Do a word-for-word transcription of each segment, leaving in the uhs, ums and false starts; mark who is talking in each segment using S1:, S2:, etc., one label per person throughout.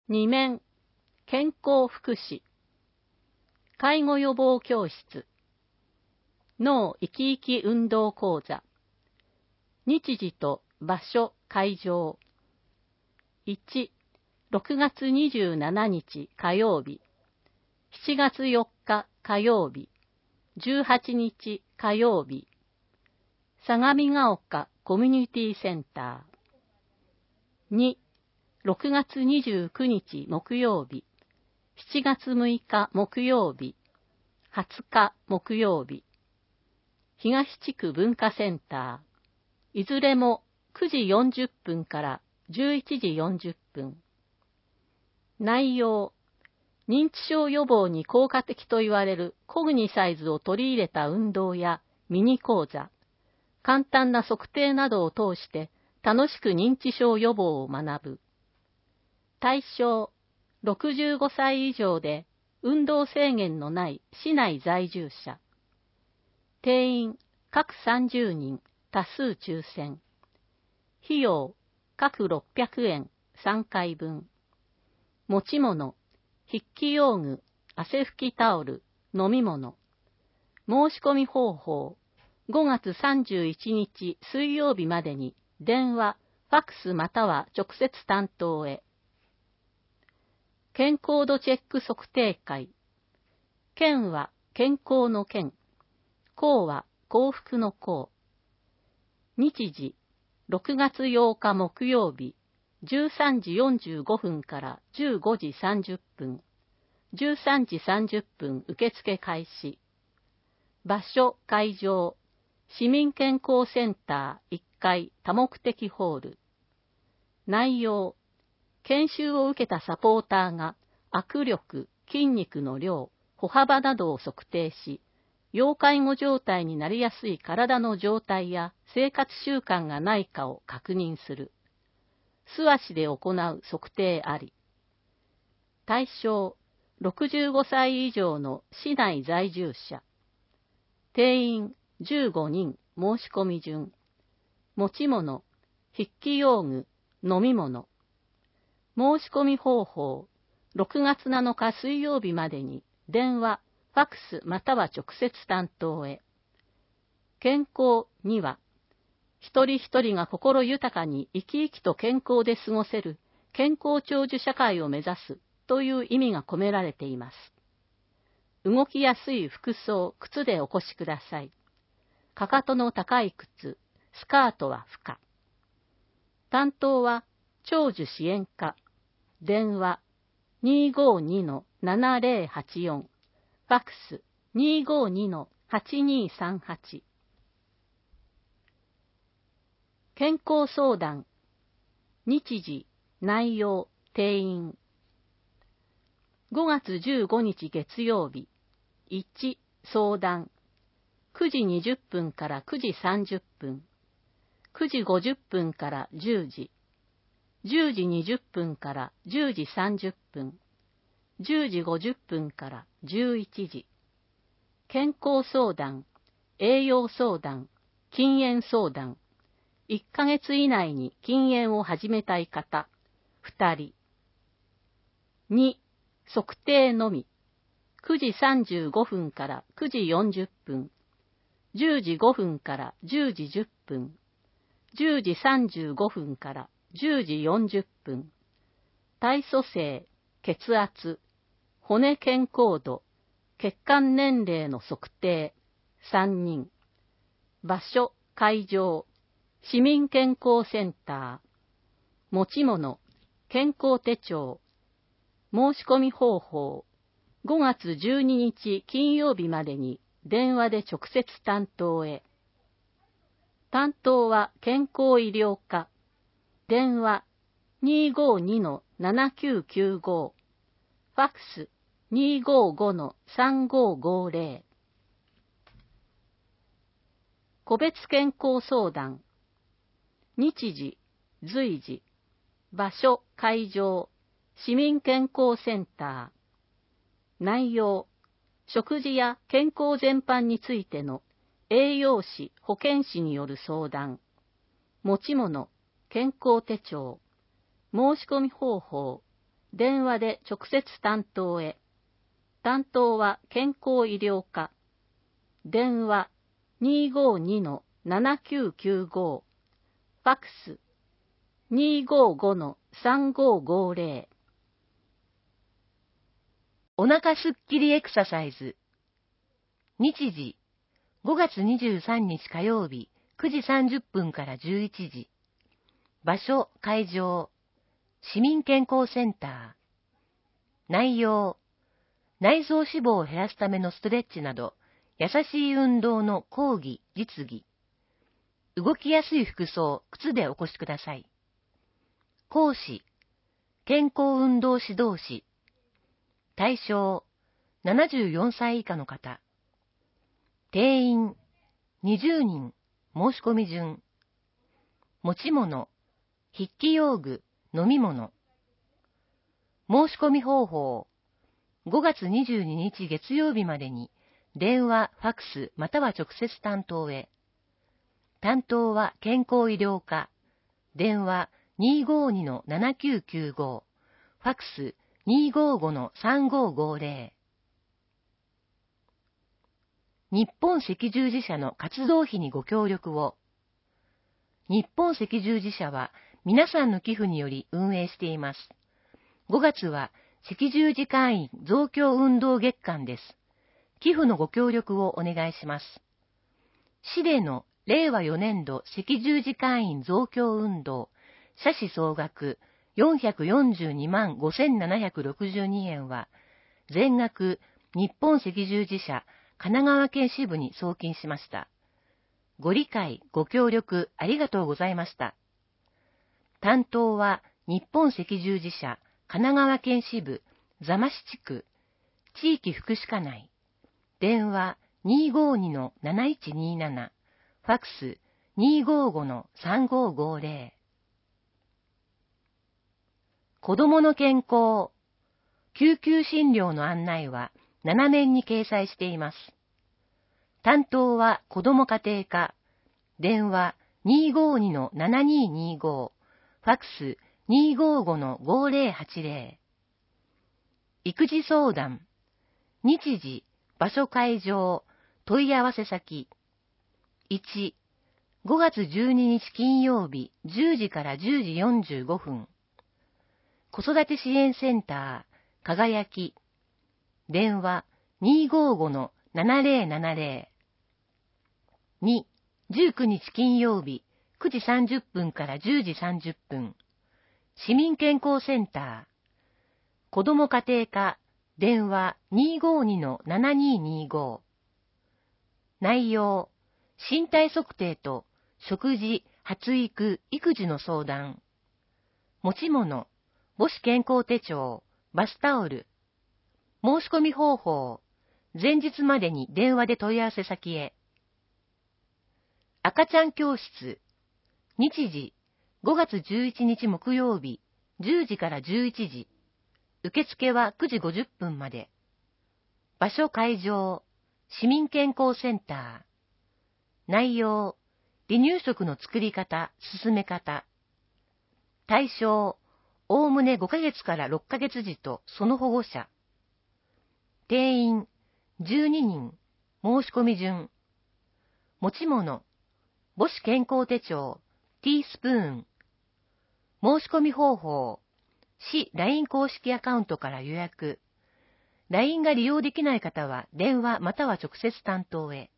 S1: に面、健康福祉、介護予防教室、脳生き生き運動講座、日時と場所会場。いち、ろくがつにじゅうしちにち火曜日、しちがつよっか火曜日、じゅうはちにち火曜日、相模が丘コミュニティセンター。に、ろくがつにじゅうくにち木曜日、しちがつむいか木曜日、はつか木曜日、東地区文化センター。いずれもくじよんじゅっぷんからじゅういちじよんじゅっぷん。内容、認知症予防に効果的と言われるコグニサイズを取り入れた運動やミニ講座、簡単な測定などを通して楽しく認知症予防を学ぶ。対象、ろくじゅうごさい以上で運動制限のない市内在住者。定員、各さんじゅうにん、多数抽選。費用、各ろっぴゃくえん、さんかいぶん。持ち物、筆記用具、汗拭きタオル、飲み物。申し込み方法、ごがつさんじゅういちにち水曜日までに電話、ファックスまたは直接担当へ。健康度チェック測定会。健は健康の健。幸は幸福の幸。日時、ろくがつようか木曜日、じゅうさんじよんじゅうごふんからじゅうごじさんじゅっぷん。じゅうさんじさんじゅっぷん受付開始。場所、会場、市民健康センターいっかい多目的ホール。内容、研修を受けたサポーターが握力、筋肉の量、歩幅などを測定し、要介護状態になりやすい体の状態や生活習慣がないかを確認する。素足で行う測定あり。対象、ろくじゅうごさい以上の市内在住者。定員じゅうごにん申し込み順。持ち物、筆記用具、飲み物。申し込み方法、ろくがつなのか水曜日までに電話、ファックスまたは直接担当へ。健康には、一人一人が心豊かに生き生きと健康で過ごせる健康長寿社会を目指すという意味が込められています。動きやすい服装、靴でお越しください。かかとの高い靴、スカートは不可。担当は長寿支援課。電話 にーごーにのななぜろはちよん。ファックス にーごーにのはちにーさんはち。健康相談。日時、内容、定員。ごがつじゅうごにち月曜日。いち、相談。くじにじゅっぷんからくじさんじゅっぷん。くじごじゅっぷんからじゅうじ。じゅうじにじゅっぷんからじゅうじさんじゅっぷん。じゅうじごじゅっぷんからじゅういちじ。健康相談、栄養相談、禁煙相談。いっかげつ以内に禁煙を始めたい方、ふたり。に、測定のみ。くじさんじゅうごふんからくじよんじゅっぷん。じゅうじごふんからじゅうじじゅっぷん。じゅうじさんじゅうごふんからじゅうじよんじゅっぷん。体組成、血圧、骨健康度、血管年齢の測定、さんにん。場所、会場、市民健康センター。持ち物、健康手帳。申し込み方法、ごがつじゅうににち金曜日までに電話で直接担当へ。担当は健康医療課。電話 にーごーにのななきゅうきゅうご。ファックス にーごーごのさんごーごーぜろ。個別健康相談。日時、随時。場所、会場。市民健康センター。内容。食事や健康全般についての栄養士、保健師による相談。持ち物、健康手帳。申し込み方法。 電話で直接担当へ。担当は健康医療課。電話 にーごーにのななきゅうきゅうご。ファックス にーごーごのさんごーごーぜろ。
S2: お腹すっきりエクササイズ。日時、ごがつにじゅうさんにち火曜日、くじさんじゅっぷんからじゅういちじ。場所、会場、市民健康センター。内容、内臓脂肪を減らすためのストレッチなど、優しい運動の講義、実技。動きやすい服装、靴でお越しください。講師、健康運動指導士。対象、ななじゅうよんさい以下の方。定員、にじゅうにん、申し込み順。持ち物、筆記用具、飲み物。申し込み方法、ごがつにじゅうににち月曜日までに、電話、ファックス、または直接担当へ。担当は健康医療課。電話 にーごーにのななきゅうきゅうご。ファックス にーごーごのさんごーごーぜろ。日本赤十字社の活動費にご協力を。日本赤十字社は皆さんの寄付により運営しています。ごがつは赤十字会員増強運動月間です。寄付のご協力をお願いします。市でのれいわよねんど赤十字会員増強運動、社費総額よんひゃくよんじゅうにまんごせんななひゃくろくじゅうにえんは、全額日本赤十字社神奈川県支部に送金しました。ご理解、ご協力ありがとうございました。担当は日本赤十字社神奈川県支部座間市地区地域福祉課内。電話 にーごーにのなないちにーなな。ファックス にーごーごのさんごーごーぜろ。子どもの健康、救急診療の案内はななめんに掲載しています。担当は子ども家庭課。電話 にーごーにのななにーにーご。ファックス にーごーごのごーぜろはちぜろ。育児相談。日時、場所会場、問い合わせ先。いち、ごがつじゅうににち金曜日じゅうじからじゅうじよんじゅうごふん。子育て支援センター、輝き。電話 にーごーごのななぜろななぜろ。に、じゅうくにち金曜日くじさんじゅっぷんからじゅうじさんじゅっぷん。市民健康センター。子ども家庭課。電話 にーごーにのななにーにーご。内容、身体測定と食事、発育、育児の相談。持ち物、母子健康手帳、バスタオル。申し込み方法、前日までに電話で問い合わせ先へ。赤ちゃん教室。日時、ごがつじゅういちにち木曜日、じゅうじからじゅういちじ。受付はくじごじゅっぷんまで。場所会場、市民健康センター。内容、離乳食の作り方、進め方。対象、おおむねごかげつからろっかげつ児とその保護者。定員、じゅうににん、申し込み順。持ち物、母子健康手帳、ティースプーン。申し込み方法、市 ライン 公式アカウントから予約。ライン が利用できない方は電話または直接担当へ。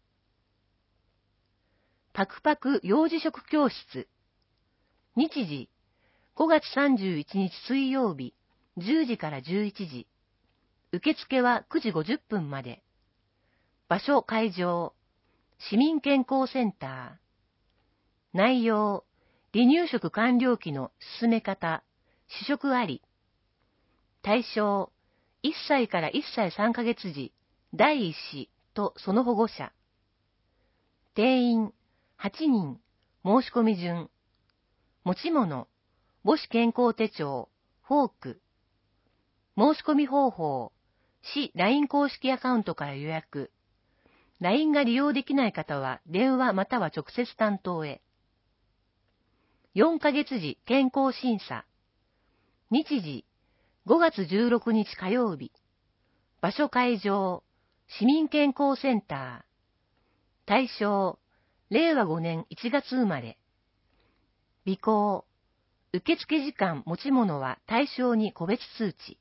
S2: パクパク幼児食教室。日時、ごがつさんじゅういちにち水曜日、じゅうじからじゅういちじ。受付はくじごじゅっぷんまで。場所会場、市民健康センター。内容、離乳食完了期の進め方、試食あり。対象、いっさいからいっさいさんかげつ児、だいいっ子とその保護者。定員、はちにん、申し込み順。持ち物、母子健康手帳、フォーク。申し込み方法、市 ライン 公式アカウントから予約。ライン が利用できない方は電話または直接担当へ。よんかげつ児健康審査。日時、 ごがつじゅうろくにち火曜日。場所会場、市民健康センター。対象、れいわごねんいちがつ生まれ。備考、受付時間持ち物は対象に個別通知。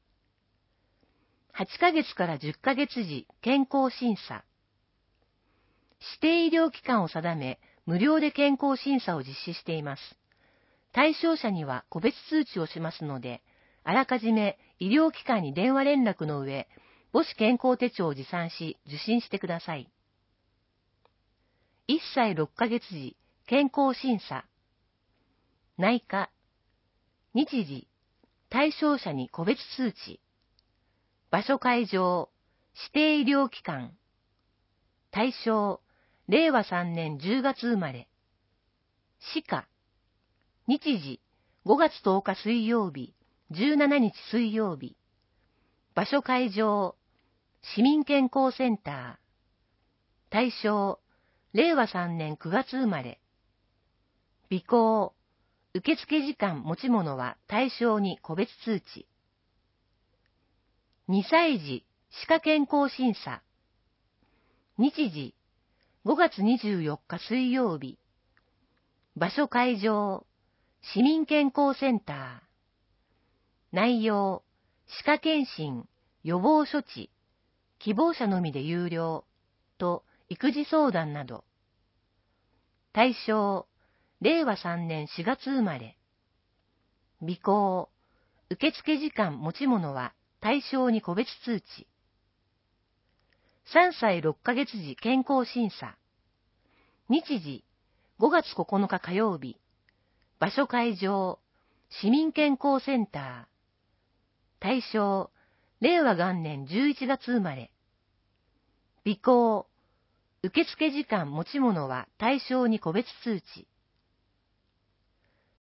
S2: はちかげつからじゅっかげつ時健康審査。指定医療機関を定め、無料で健康審査を実施しています。対象者には個別通知をしますので、あらかじめ医療機関に電話連絡の上、母子健康手帳を持参し受診してください。いっさいろっかげつ時健康審査。内科。日時、対象者に個別通知。場所会場、指定医療機関。対象、れいわさんねんじゅうがつ生まれ。歯科。日時、ごがつとおか水曜日、じゅうしちにち水曜日。場所会場、市民健康センター。対象、れいわさんねんくがつ生まれ。備考、受付時間持ち物は対象に個別通知。にさい児、歯科健康審査。日時、ごがつにじゅうよっか水曜日。場所会場、市民健康センター。内容、歯科検診、予防処置、希望者のみで有料、と育児相談など。対象、れいわさんねんしがつ生まれ。備考、受付時間持ち物は対象に個別通知。さんさいろっかげつ時健康審査。日時、ごがつここのか火曜日。場所会場、市民健康センター。対象、れいわがんねんじゅういちがつ生まれ。備考、受付時間持ち物は対象に個別通知。